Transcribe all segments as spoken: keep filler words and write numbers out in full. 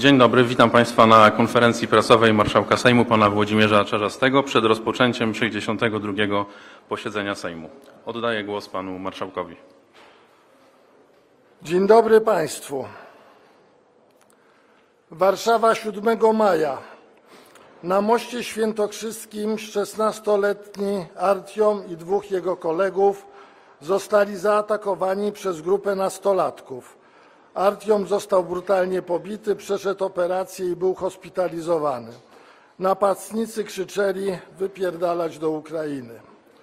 Dzień dobry, witam Państwa na konferencji prasowej Marszałka Sejmu pana Włodzimierza Czarzastego przed rozpoczęciem sześćdziesiątego drugiego posiedzenia Sejmu. Oddaję głos panu marszałkowi. Dzień dobry Państwu. Warszawa, siódmego maja. Na moście świętokrzyskim szesnastoletni Artiom i dwóch jego kolegów zostali zaatakowani przez grupę nastolatków. Artiom został brutalnie pobity, przeszedł operację i był hospitalizowany. Napastnicy krzyczeli: wypierdalać do Ukrainy.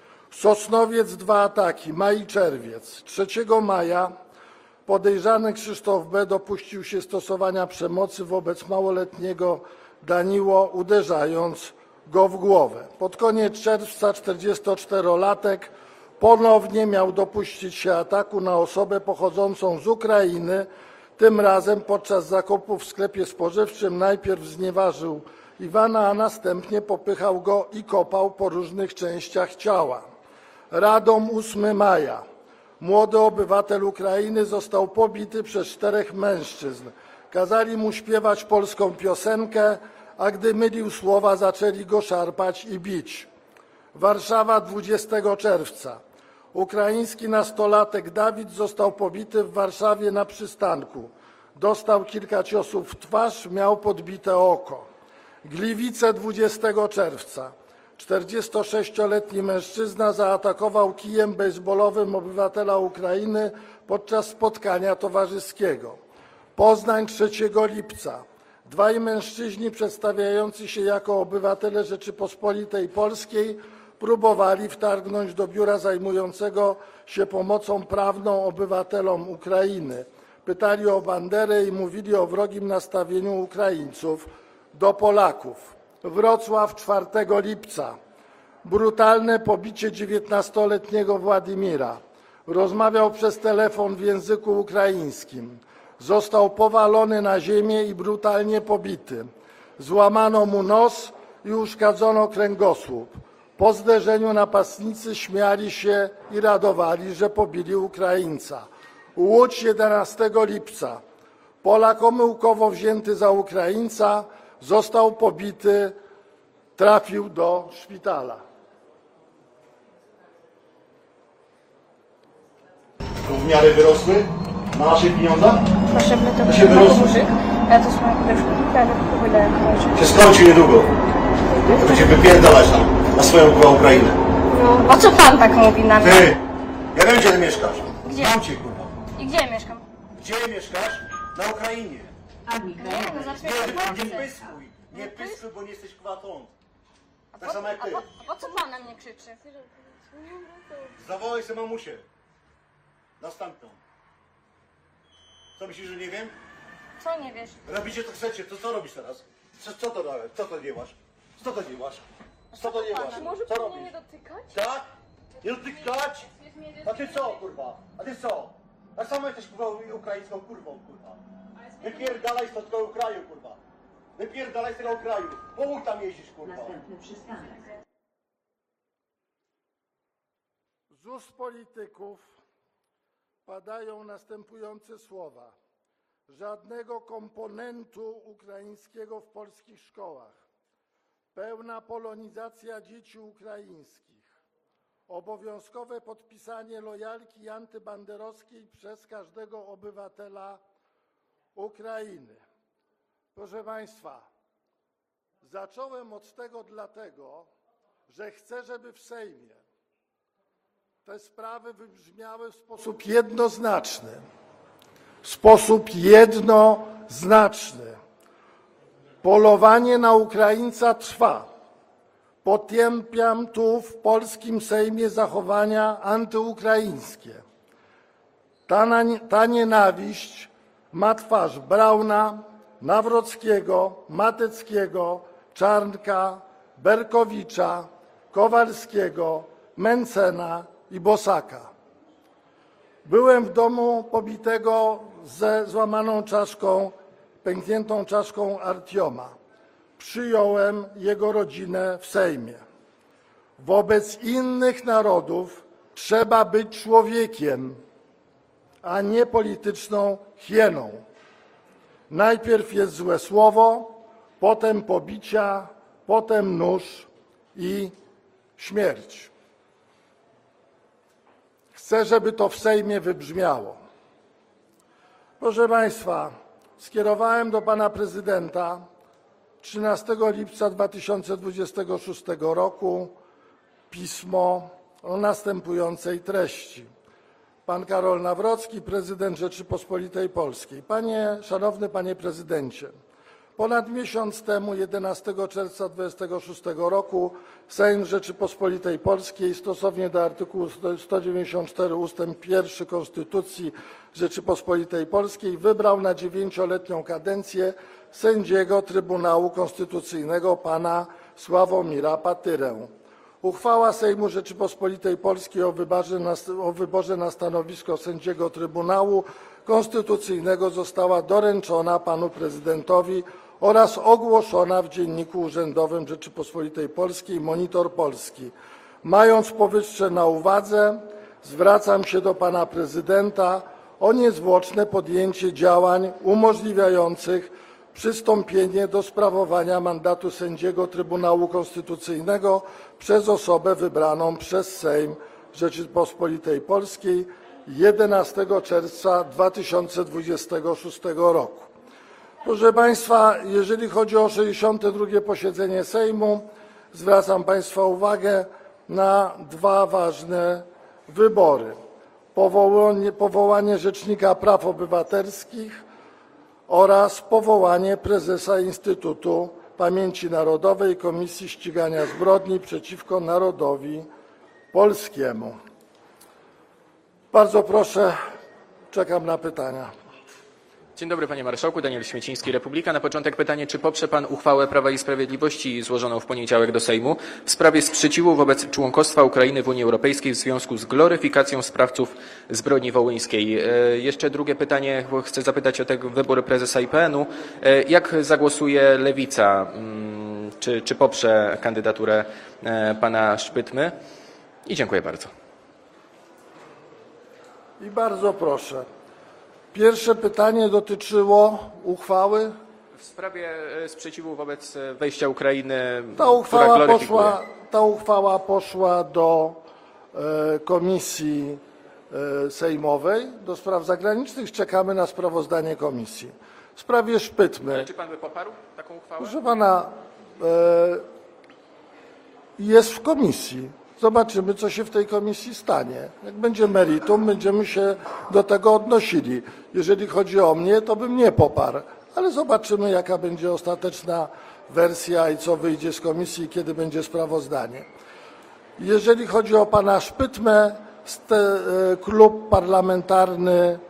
Sosnowiec, dwa ataki, maj i czerwiec. trzeciego maja podejrzany Krzysztof B. dopuścił się stosowania przemocy wobec małoletniego Daniło, uderzając go w głowę. Pod koniec czerwca czterdziestoczterolatek ponownie miał dopuścić się ataku na osobę pochodzącą z Ukrainy. Tym razem podczas zakupu w sklepie spożywczym najpierw znieważył Iwana, a następnie popychał go i kopał po różnych częściach ciała. Radom, ósmego maja. Młody obywatel Ukrainy został pobity przez czterech mężczyzn. Kazali mu śpiewać polską piosenkę, a gdy mylił słowa, zaczęli go szarpać i bić. Warszawa, dwudziestego czerwca. Ukraiński nastolatek Dawid został pobity w Warszawie na przystanku. Dostał kilka ciosów w twarz, miał podbite oko. Gliwice, dwudziestego czerwca. czterdziestosześcioletni mężczyzna zaatakował kijem bejsbolowym obywatela Ukrainy podczas spotkania towarzyskiego. Poznań, trzeciego lipca. Dwaj mężczyźni przedstawiający się jako obywatele Rzeczypospolitej Polskiej próbowali wtargnąć do biura zajmującego się pomocą prawną obywatelom Ukrainy. Pytali o banderę i mówili o wrogim nastawieniu Ukraińców do Polaków. Wrocław, czwartego lipca. Brutalne pobicie dziewiętnastoletniego Władimira. Rozmawiał przez telefon w języku ukraińskim. Został powalony na ziemię i brutalnie pobity. Złamano mu nos i uszkadzono kręgosłup. Po zderzeniu napastnicy śmiali się i radowali, że pobili Ukraińca. Łódź, jedenastego lipca. Polak omyłkowo wzięty za Ukraińca został pobity, trafił do szpitala. W miarę wyrosły? Na naszych pieniądzach? Proszę, my to się wyrosły. Ja to swoją koleżankę, ale powiedziałem, Się skończy niedługo. To będzie wypierdalać tam na swoją kurwa Ukrainę. no, o co pan tak mówi na mnie? Ty! Ja wiem, gdzie ty mieszkasz. Gdzie? Znam cię, kurwa. I gdzie ja mieszkam? Gdzie mieszkasz? Na Ukrainie. Nie, no znaczy Nie, nie pyskuj. Nie pyskuj, bo nie jesteś kwatą. Tak samo jak ty. A po co pan na mnie krzyczy? Zawołaj sobie mamusię. Następną. Co myślisz, że nie wiem? Co nie wiesz? Robicie to chcecie, to co robisz teraz? Co, co to robisz? Co to nie masz? Co to nie masz? Co to nie masz? Może Co pan robisz? mnie nie dotykać? Tak? Nie dotykać? A ty co, kurwa? A ty co? Tak samo jesteś kurwa ukraińską kurwą, kurwa. Wypierdalaj z tego kraju, kurwa. Wypierdalaj z tego kraju. Pomóż tam jeździć, kurwa. Następny przystanek. Z ust polityków padają następujące słowa. Żadnego komponentu ukraińskiego w polskich szkołach. Pełna polonizacja dzieci ukraińskich. Obowiązkowe podpisanie lojalki antybanderowskiej przez każdego obywatela Ukrainy. Proszę Państwa, zacząłem od tego dlatego, że chcę, żeby w Sejmie te sprawy wybrzmiały w sposób jednoznaczny. W sposób jednoznaczny. Polowanie na Ukraińca trwa. Potępiam tu w polskim Sejmie zachowania antyukraińskie. Ta, ta nienawiść ma twarz Brauna, Nawrockiego, Mateckiego, Czarnka, Berkowicza, Kowalskiego, Mencena i Bosaka. Byłem w domu pobitego ze złamaną czaszką, pękniętą czaszką Artioma. Przyjąłem jego rodzinę w Sejmie. Wobec innych narodów trzeba być człowiekiem, a nie polityczną hieną. Najpierw jest złe słowo, potem pobicia, potem nóż i śmierć. Chcę, żeby to w Sejmie wybrzmiało. Proszę Państwa, skierowałem do Pana Prezydenta trzynastego lipca dwa tysiące dwudziestego szóstego roku pismo o następującej treści. Pan Karol Nawrocki, Prezydent Rzeczypospolitej Polskiej. Panie, Szanowny Panie Prezydencie, ponad miesiąc temu, jedenastego czerwca dwudziestego szóstego roku, Sejm Rzeczypospolitej Polskiej stosownie do artykułu sto dziewięćdziesiąt cztery ustęp pierwszy Konstytucji Rzeczypospolitej Polskiej wybrał na dziewięcioletnią kadencję sędziego Trybunału Konstytucyjnego pana Sławomira Patyrę. Uchwała Sejmu Rzeczypospolitej Polskiej o wyborze, na, o wyborze na stanowisko sędziego Trybunału Konstytucyjnego została doręczona panu prezydentowi oraz ogłoszona w Dzienniku Urzędowym Rzeczypospolitej Polskiej Monitor Polski. Mając powyższe na uwadze, zwracam się do pana prezydenta o niezwłoczne podjęcie działań umożliwiających przystąpienie do sprawowania mandatu sędziego Trybunału Konstytucyjnego przez osobę wybraną przez Sejm Rzeczypospolitej Polskiej jedenastego czerwca dwa tysiące dwudziestego szóstego roku. Proszę Państwa, jeżeli chodzi o sześćdziesiąte drugie posiedzenie Sejmu, zwracam Państwa uwagę na dwa ważne wybory. Powołanie, powołanie Rzecznika Praw Obywatelskich oraz powołanie prezesa Instytutu Pamięci Narodowej Komisji Ścigania Zbrodni przeciwko Narodowi Polskiemu. Bardzo proszę, czekam na pytania. Dzień dobry Panie Marszałku, Daniel Śmieciński, Republika. Na początek pytanie, czy poprze Pan uchwałę Prawa i Sprawiedliwości złożoną w poniedziałek do Sejmu w sprawie sprzeciwu wobec członkostwa Ukrainy w Unii Europejskiej w związku z gloryfikacją sprawców zbrodni wołyńskiej? Jeszcze drugie pytanie, bo chcę zapytać o te wybory prezesa I P N u. Jak zagłosuje Lewica? Czy, czy poprze kandydaturę Pana Szpytmy? I dziękuję bardzo. I bardzo proszę. Pierwsze pytanie dotyczyło uchwały. W sprawie sprzeciwu wobec wejścia Ukrainy, Ta uchwała, która poszła, ta uchwała poszła do e, Komisji e, Sejmowej do Spraw Zagranicznych. Czekamy na sprawozdanie komisji. W sprawie Szpytmy. Ale czy Pan by poparł taką uchwałę? Proszę Pana, e, jest w komisji. Zobaczymy, co się w tej komisji stanie. Jak będzie meritum, będziemy się do tego odnosili. Jeżeli chodzi o mnie, to bym nie poparł, ale zobaczymy, jaka będzie ostateczna wersja i co wyjdzie z komisji i kiedy będzie sprawozdanie. Jeżeli chodzi o pana Szpytmę, klub parlamentarny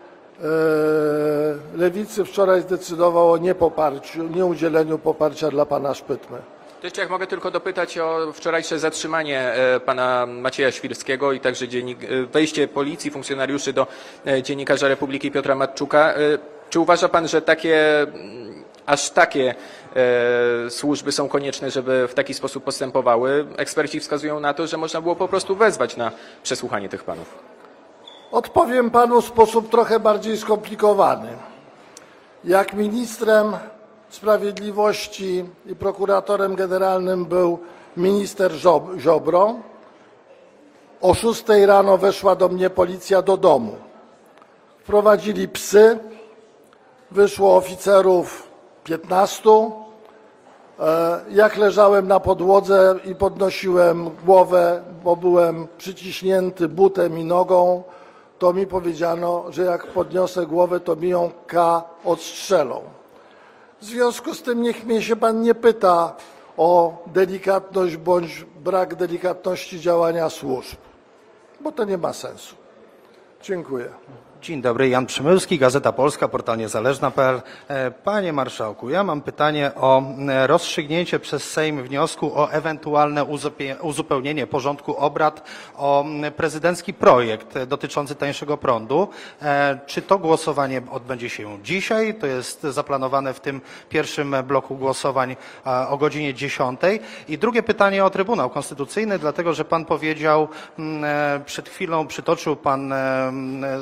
Lewicy wczoraj zdecydował o niepoparciu, nieudzieleniu poparcia dla pana Szpytmy. To jeszcze jak mogę tylko dopytać o wczorajsze zatrzymanie pana Macieja Świrskiego i także dziennik, wejście policji, funkcjonariuszy do dziennikarza Republiki Piotra Matczuka. Czy uważa pan, że takie, aż takie e, służby są konieczne, żeby w taki sposób postępowały? Eksperci wskazują na to, że można było po prostu wezwać na przesłuchanie tych panów. Odpowiem panu w sposób trochę bardziej skomplikowany. Jak ministrem Sprawiedliwości i prokuratorem generalnym był minister Ziobro, o szóstej rano weszła do mnie policja do domu. Wprowadzili psy, wyszło oficerów piętnastu. Jak leżałem na podłodze i podnosiłem głowę, bo byłem przyciśnięty butem i nogą, to mi powiedziano, że jak podniosę głowę, to mi ją K odstrzelą. W związku z tym niech mnie się pan nie pyta o delikatność bądź brak delikatności działania służb, bo to nie ma sensu. Dziękuję. Dzień dobry, Jan Przymylski, Gazeta Polska, portal niezależna kropka p l. Panie Marszałku, ja mam pytanie o rozstrzygnięcie przez Sejm wniosku o ewentualne uzupełnienie porządku obrad o prezydencki projekt dotyczący tańszego prądu. Czy to głosowanie odbędzie się dzisiaj? To jest zaplanowane w tym pierwszym bloku głosowań o godzinie dziesiątej. I drugie pytanie o Trybunał Konstytucyjny, dlatego że pan powiedział przed chwilą, przytoczył pan swoje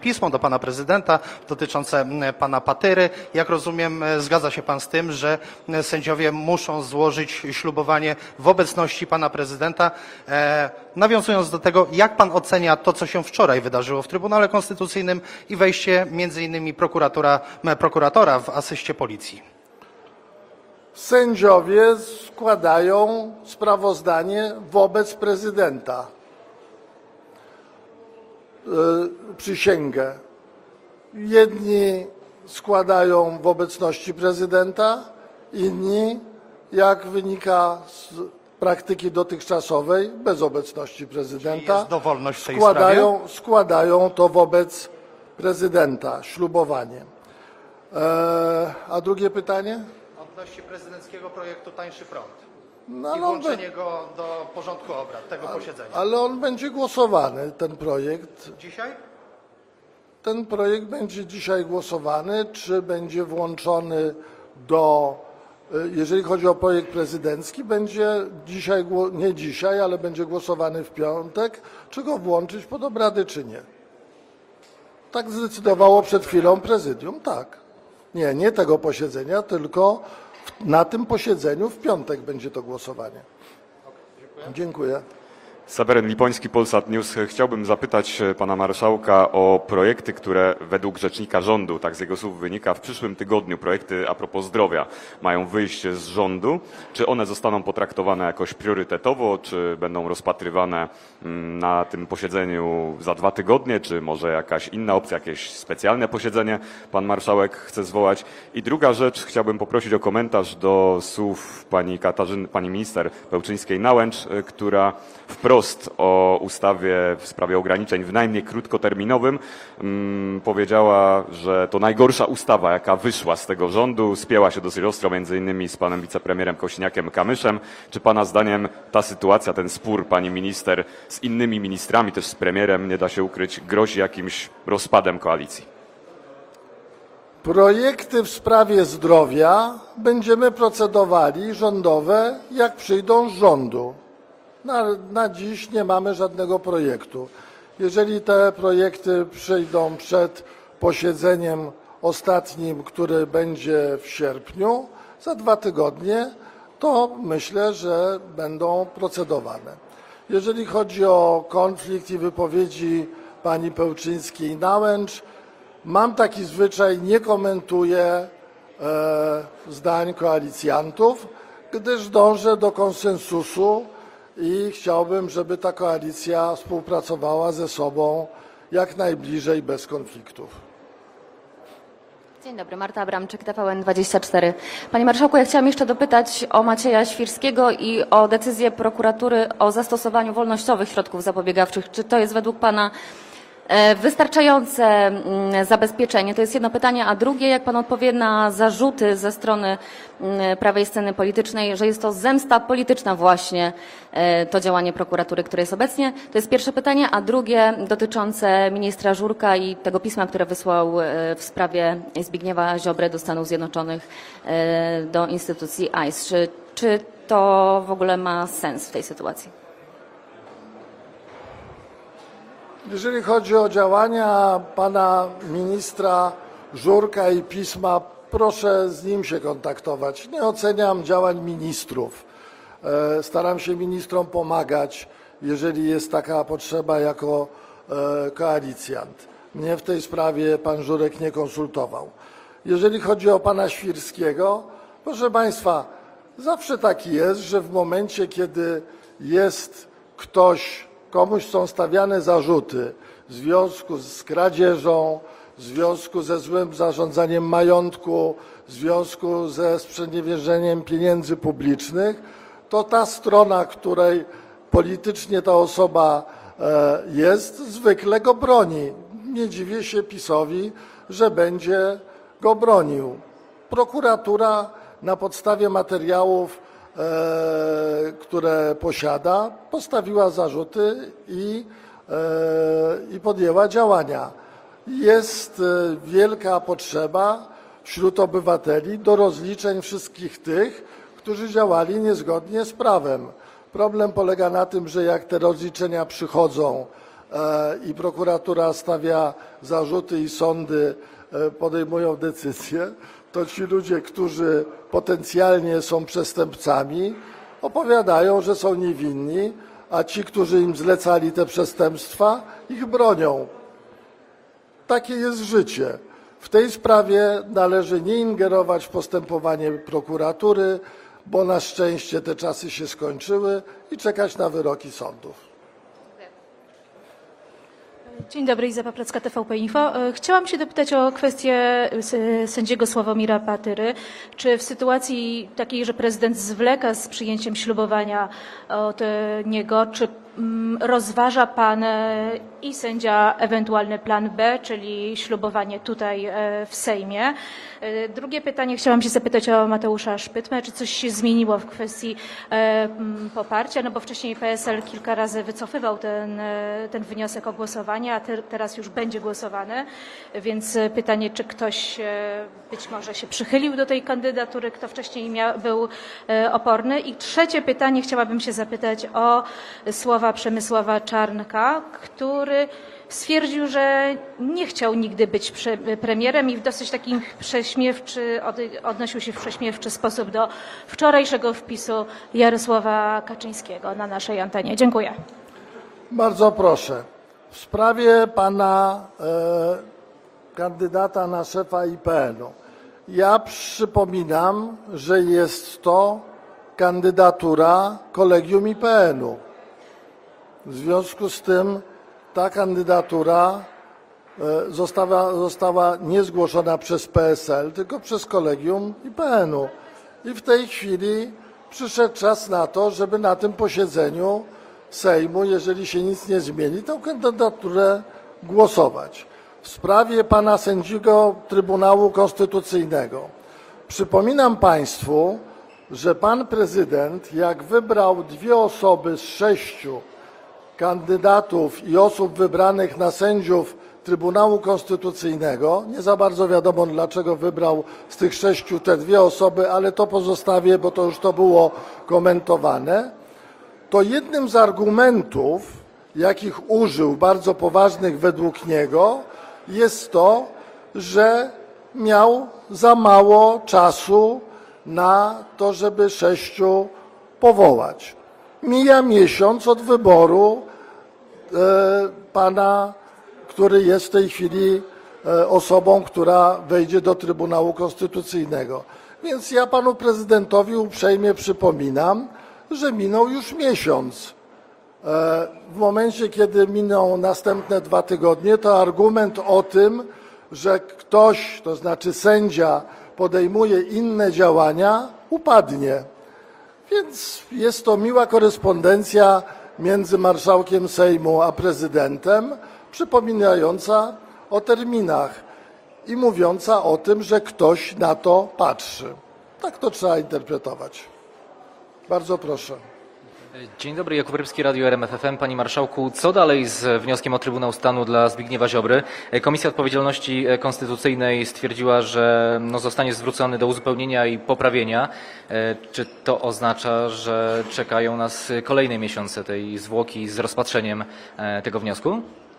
pismo do pana prezydenta dotyczące pana Patyry. Jak rozumiem, zgadza się pan z tym, że sędziowie muszą złożyć ślubowanie w obecności pana prezydenta. E, nawiązując do tego, jak pan ocenia to, co się wczoraj wydarzyło w Trybunale Konstytucyjnym i wejście między innymi prokuratora, prokuratora w asyście policji? Sędziowie składają sprawozdanie wobec prezydenta. Przysięgę. Jedni składają w obecności prezydenta, inni, jak wynika z praktyki dotychczasowej, bez obecności prezydenta, Jest dowolność w tej składają, sprawie? składają to wobec prezydenta, ślubowanie. E, a drugie pytanie? Odnośnie prezydenckiego projektu Tańszy Prąd No, i no, włączenie go do porządku obrad tego posiedzenia. ale on będzie głosowany, ten projekt. Dzisiaj? Ten projekt będzie dzisiaj głosowany, czy będzie włączony do, jeżeli chodzi o projekt prezydencki, będzie dzisiaj, nie dzisiaj, ale będzie głosowany w piątek, czy go włączyć pod obrady, czy nie. Tak zdecydowało przed chwilą prezydium, tak. Nie, nie tego posiedzenia, tylko na tym posiedzeniu w piątek będzie to głosowanie. Dziękuję. Seweryn Lipoński, Polsat News. Chciałbym zapytać pana marszałka o projekty, które według rzecznika rządu, tak z jego słów wynika, w przyszłym tygodniu, projekty a propos zdrowia, mają wyjść z rządu. Czy one zostaną potraktowane jakoś priorytetowo, czy będą rozpatrywane na tym posiedzeniu za dwa tygodnie, czy może jakaś inna opcja, jakieś specjalne posiedzenie pan marszałek chce zwołać? I druga rzecz, chciałbym poprosić o komentarz do słów pani Katarzyny, pani minister Pełczyńskiej-Nałęcz, która wprost o ustawie w sprawie ograniczeń w najmie krótkoterminowym hmm, powiedziała, że to najgorsza ustawa, jaka wyszła z tego rządu. Spięła się dosyć ostro między innymi z panem wicepremierem Kośniakiem-Kamyszem. Czy pana zdaniem ta sytuacja, ten spór pani minister z innymi ministrami, też z premierem, nie da się ukryć, grozi jakimś rozpadem koalicji? Projekty w sprawie zdrowia będziemy procedowali rządowe, jak przyjdą z rządu. Na, na dziś nie mamy żadnego projektu. Jeżeli te projekty przyjdą przed posiedzeniem ostatnim, który będzie w sierpniu, za dwa tygodnie, to myślę, że będą procedowane. Jeżeli chodzi o konflikt i wypowiedzi pani Pełczyńskiej-Nałęcz, mam taki zwyczaj, nie komentuję e, zdań koalicjantów, gdyż dążę do konsensusu i chciałbym, żeby ta koalicja współpracowała ze sobą jak najbliżej, bez konfliktów. Dzień dobry, Marta Abramczyk, T V N dwadzieścia cztery. Panie Marszałku, ja chciałam jeszcze dopytać o Macieja Świrskiego i o decyzję prokuratury o zastosowaniu wolnościowych środków zapobiegawczych. Czy to jest według Pana wystarczające zabezpieczenie? To jest jedno pytanie, a drugie, jak Pan odpowie na zarzuty ze strony prawej sceny politycznej, że jest to zemsta polityczna właśnie to działanie prokuratury, które jest obecnie. To jest pierwsze pytanie, a drugie dotyczące ministra Żurka i tego pisma, które wysłał w sprawie Zbigniewa Ziobry do Stanów Zjednoczonych, do instytucji I C E. Czy, czy to w ogóle ma sens w tej sytuacji? Jeżeli chodzi o działania pana ministra Żurka i pisma, proszę z nim się kontaktować. Nie oceniam działań ministrów. Staram się ministrom pomagać, jeżeli jest taka potrzeba, jako koalicjant. Mnie w tej sprawie pan Żurek nie konsultował. Jeżeli chodzi o pana Świrskiego, proszę państwa, zawsze taki jest, że w momencie, kiedy jest ktoś, komuś są stawiane zarzuty w związku z kradzieżą, w związku ze złym zarządzaniem majątku, w związku ze sprzeniewierzeniem pieniędzy publicznych, to ta strona, której politycznie ta osoba jest, zwykle go broni. Nie dziwię się PiS-owi, że będzie go bronił. Prokuratura na podstawie materiałów, które posiada, postawiła zarzuty i, i podjęła działania. Jest wielka potrzeba wśród obywateli do rozliczeń wszystkich tych, którzy działali niezgodnie z prawem. Problem polega na tym, że jak te rozliczenia przychodzą e, i prokuratura stawia zarzuty i sądy e, podejmują decyzje, to ci ludzie, którzy potencjalnie są przestępcami, opowiadają, że są niewinni, a ci, którzy im zlecali te przestępstwa, ich bronią. Takie jest życie. W tej sprawie należy nie ingerować w postępowanie prokuratury, bo na szczęście te czasy się skończyły i czekać na wyroki sądów. Dzień dobry, Iza Paprocka, T V P Info. Chciałam się dopytać o kwestię sędziego Sławomira Patyry. Czy w sytuacji takiej, że prezydent zwleka z przyjęciem ślubowania od niego, czy rozważa pan i sędzia ewentualny plan B, czyli ślubowanie tutaj w Sejmie? Drugie pytanie, chciałam się zapytać o Mateusza Szpytmę. Czy coś się zmieniło w kwestii poparcia? No bo wcześniej P S L kilka razy wycofywał ten, ten wniosek o głosowanie, a te, teraz już będzie głosowany. Więc pytanie, czy ktoś być może się przychylił do tej kandydatury, kto wcześniej miał, był oporny? I trzecie pytanie, chciałabym się zapytać o słowa Przemysława Czarnka, który stwierdził, że nie chciał nigdy być premierem i w dosyć takim prześmiewczy, odnosił się w prześmiewczy sposób do wczorajszego wpisu Jarosława Kaczyńskiego na naszej antenie. Dziękuję. Bardzo proszę. W sprawie pana e, kandydata na szefa I P N u. Ja przypominam, że jest to kandydatura Kolegium I P N u. W związku z tym ta kandydatura została, została nie zgłoszona przez P S L, tylko przez Kolegium I P N u. I w tej chwili przyszedł czas na to, żeby na tym posiedzeniu Sejmu, jeżeli się nic nie zmieni, tę kandydaturę głosować. W sprawie pana sędziego Trybunału Konstytucyjnego. Przypominam państwu, że pan prezydent, jak wybrał dwie osoby z sześciu kandydatów i osób wybranych na sędziów Trybunału Konstytucyjnego, nie za bardzo wiadomo, dlaczego wybrał z tych sześciu te dwie osoby, ale to pozostawię, bo to już to było komentowane, to jednym z argumentów, jakich użył, bardzo poważnych według niego, jest to, że miał za mało czasu na to, żeby sześciu powołać. Mija miesiąc od wyboru e, pana, który jest w tej chwili e, osobą, która wejdzie do Trybunału Konstytucyjnego. Więc ja panu prezydentowi uprzejmie przypominam, że minął już miesiąc. E, w momencie, kiedy miną następne dwa tygodnie, to argument o tym, że ktoś, to znaczy sędzia, podejmuje inne działania, upadnie. Więc jest to miła korespondencja między marszałkiem Sejmu a prezydentem, przypominająca o terminach i mówiąca o tym, że ktoś na to patrzy. Tak to trzeba interpretować. Bardzo proszę. Dzień dobry, Jakub Rybski, Radio R M F F M. Panie Marszałku, co dalej z wnioskiem o Trybunał Stanu dla Zbigniewa Ziobry? Komisja Odpowiedzialności Konstytucyjnej stwierdziła, że no, zostanie zwrócony do uzupełnienia i poprawienia. Czy to oznacza, że czekają nas kolejne miesiące tej zwłoki z rozpatrzeniem tego wniosku?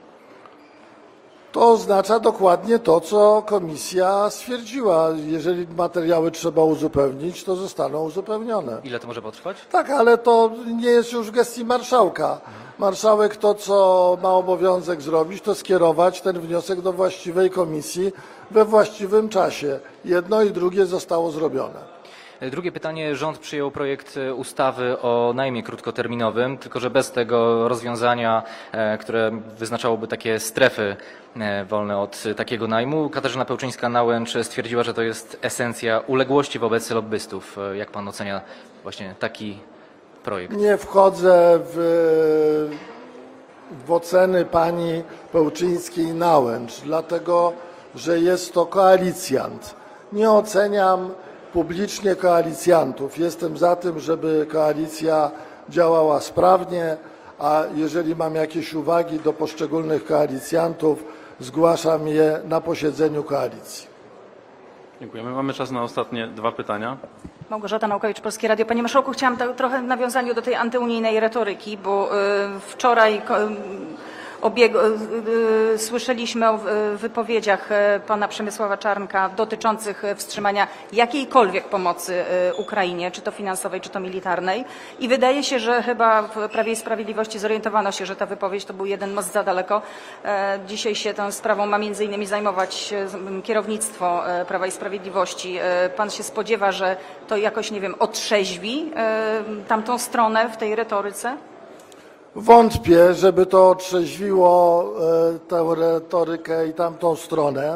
To oznacza dokładnie to, co komisja stwierdziła. Jeżeli materiały trzeba uzupełnić, to zostaną uzupełnione. Ile to może potrwać? Tak, ale to nie jest już w gestii marszałka. Marszałek to, co ma obowiązek zrobić, to skierować ten wniosek do właściwej komisji we właściwym czasie. Jedno i drugie zostało zrobione. Drugie pytanie. Rząd przyjął projekt ustawy o najmie krótkoterminowym, tylko że bez tego rozwiązania, które wyznaczałoby takie strefy wolne od takiego najmu. Katarzyna Pełczyńska-Nałęcz stwierdziła, że to jest esencja uległości wobec lobbystów. Jak pan ocenia właśnie taki projekt? Nie wchodzę w, w oceny pani Pełczyńskiej-Nałęcz, dlatego że jest to koalicjant. Nie oceniam publicznie koalicjantów. Jestem za tym, żeby koalicja działała sprawnie, a jeżeli mam jakieś uwagi do poszczególnych koalicjantów, zgłaszam je na posiedzeniu koalicji. Dziękujemy. Mamy czas na ostatnie dwa pytania. Małgorzata Naukowicz, Polskie Radio. Panie Marszałku, chciałam tak, trochę w nawiązaniu do tej antyunijnej retoryki, bo y, wczoraj y, obiegu, y, y, słyszeliśmy o y, wypowiedziach y, pana Przemysława Czarnka dotyczących y, wstrzymania jakiejkolwiek pomocy y, Ukrainie, czy to finansowej, czy to militarnej. I wydaje się, że chyba w Prawie i Sprawiedliwości zorientowano się, że ta wypowiedź to był jeden most za daleko. E, Dzisiaj się tą sprawą ma między innymi zajmować e, kierownictwo e, Prawa i Sprawiedliwości. E, Pan się spodziewa, że to jakoś, nie wiem, otrzeźwi e, tamtą stronę w tej retoryce? Wątpię, żeby to otrzeźwiło e, tę retorykę i tamtą stronę.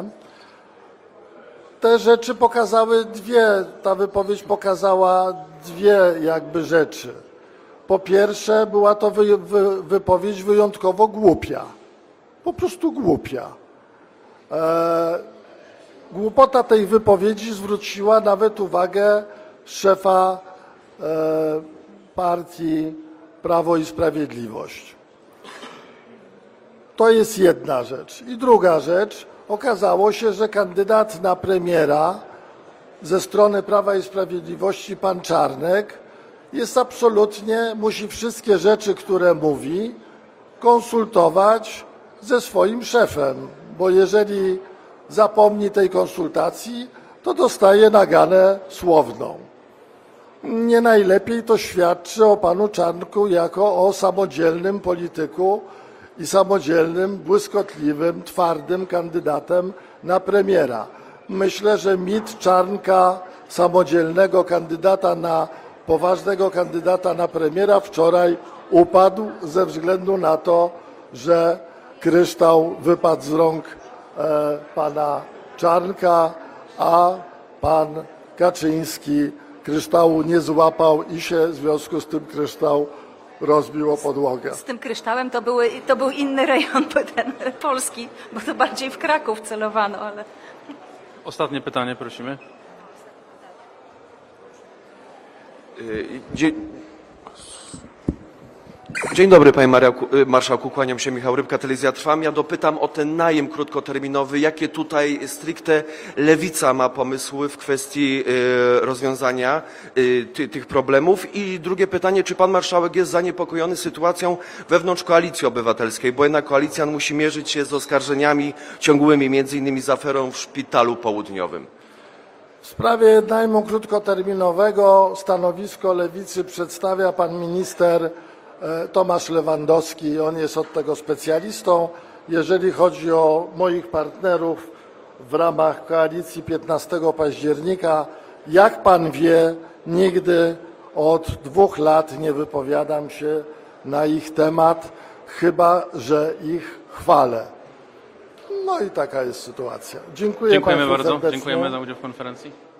Te rzeczy pokazały dwie, ta wypowiedź pokazała dwie jakby rzeczy. Po pierwsze, była to wy, wy, wypowiedź wyjątkowo głupia. Po prostu głupia. E, głupota tej wypowiedzi zwróciła nawet uwagę szefa e, partii Prawo i Sprawiedliwość. To jest jedna rzecz. I druga rzecz, okazało się, że kandydat na premiera ze strony Prawa i Sprawiedliwości, pan Czarnek, jest absolutnie, musi wszystkie rzeczy, które mówi, konsultować ze swoim szefem, bo jeżeli zapomni tej konsultacji, to dostaje naganę słowną. Nie najlepiej to świadczy o panu Czarnku jako o samodzielnym polityku i samodzielnym, błyskotliwym, twardym kandydatem na premiera. Myślę, że mit Czarnka, samodzielnego kandydata na poważnego kandydata na premiera wczoraj upadł ze względu na to, że kryształ wypadł z rąk e, pana Czarnka, a pan Kaczyński kryształu nie złapał i się w związku z tym kryształ rozbił o podłogę. Z tym kryształem to, były, to był inny rejon ten polski, bo to bardziej w Kraków celowano, ale... Ostatnie pytanie, prosimy. Dzień, Dzień dobry, panie marszałku, kłaniam się, Michał Rybka, Telewizja Trwam. Ja dopytam o ten najem krótkoterminowy. Jakie tutaj stricte Lewica ma pomysły w kwestii rozwiązania tych problemów? I drugie pytanie, czy pan marszałek jest zaniepokojony sytuacją wewnątrz Koalicji Obywatelskiej, bo jednak koalicja musi mierzyć się z oskarżeniami ciągłymi, między innymi z aferą w Szpitalu Południowym? W sprawie najmu krótkoterminowego stanowisko Lewicy przedstawia pan minister Tomasz Lewandowski. On jest od tego specjalistą. Jeżeli chodzi o moich partnerów w ramach koalicji piętnastego października, jak pan wie, nigdy od dwóch lat nie wypowiadam się na ich temat, chyba że ich chwalę. No i taka jest sytuacja. Dziękuję Dziękujemy państwu bardzo. serdecznie. Dziękujemy za udział w konferencji.